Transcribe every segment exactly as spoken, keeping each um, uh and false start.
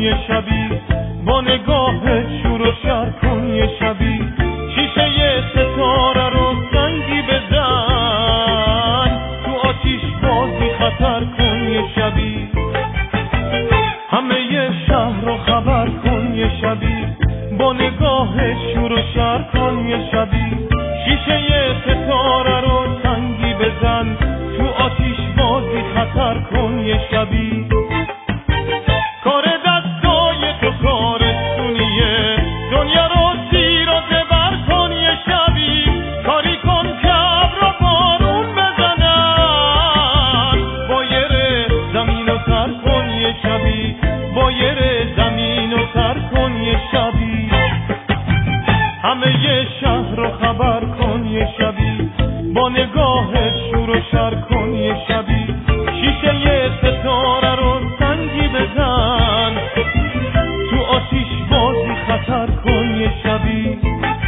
یه شبی، با نگاهت شور و شر کن یه شبی، شیشه یه ستاره رو سنگی بزن، تو آتیش بازی خطر کن یه شبی، همه یه شهر رو خبر کن یه شبی، با نگاهت شور و شر کن یه شبی، شیشه یه ستاره رو سنگی بزن، تو آتیش بازی خطر کن یه شبی. کار دستای تو کارستونیه، دنیا رو زیر و زبر کن یه شبی، کاری کن که ابرا بارون بزنن، بایر زمین و تر کن یه شبی، بایر زمین و تر کن یه شبی، همه یه شهر رو خبر کن یه شبی، با نگاهت شور و شر کن یه شبی، شیشه یه ستاره رو سنگی بزن، تو آتیش بازی خطر کن یه شبی.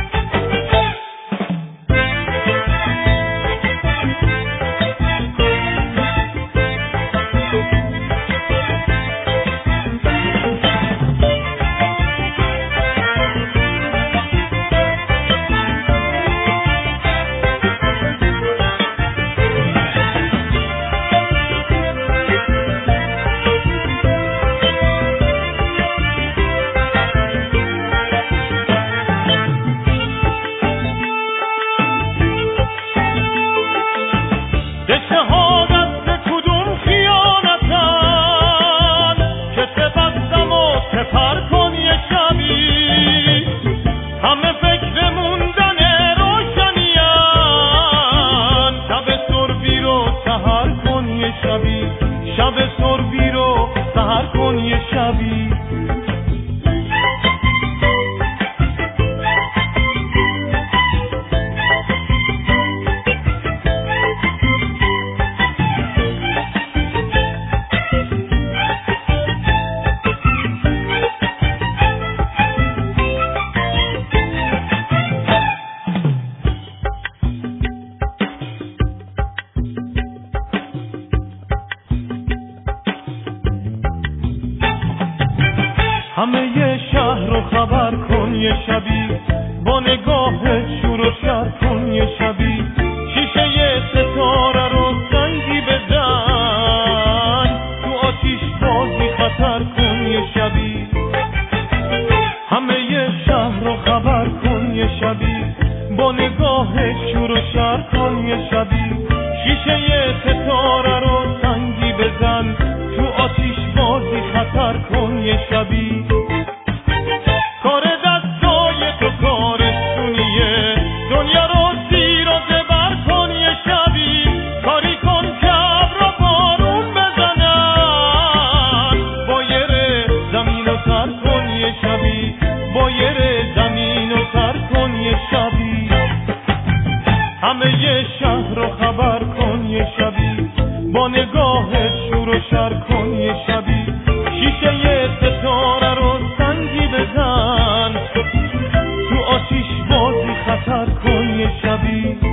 شب سربی رو سحر کن یه شبی، همه یه شهر رو خبر کن یه شبی، با نگاهت شور و شر کن یه شبی، شیشه یه ستاره رو سنگی بزن، تو آتیش بازی خطر کن یه شبی، همه یه شهر رو خبر کن یه شبی، با نگاهت شور و شر کن یه شبی، شیشه یه ستاره رو سنگی بزن، تو آتیش بازی خطر کن یه شبی. کار دستای تو کارستونیه، دنیا رو زیر و زبر کن یه شبی، کاری کن که ابرا بارون بزنن، بایر زمین و تر کن یه شبی، بایر زمین و تر کن یه شبی، همه یه شهر رو خبر کن یه شبی، با نگاهت شور و شر کن یه شبی، شیشه یه ستاره رو سنگی بزن، تو آتیش بازی خطر کن یه شبی.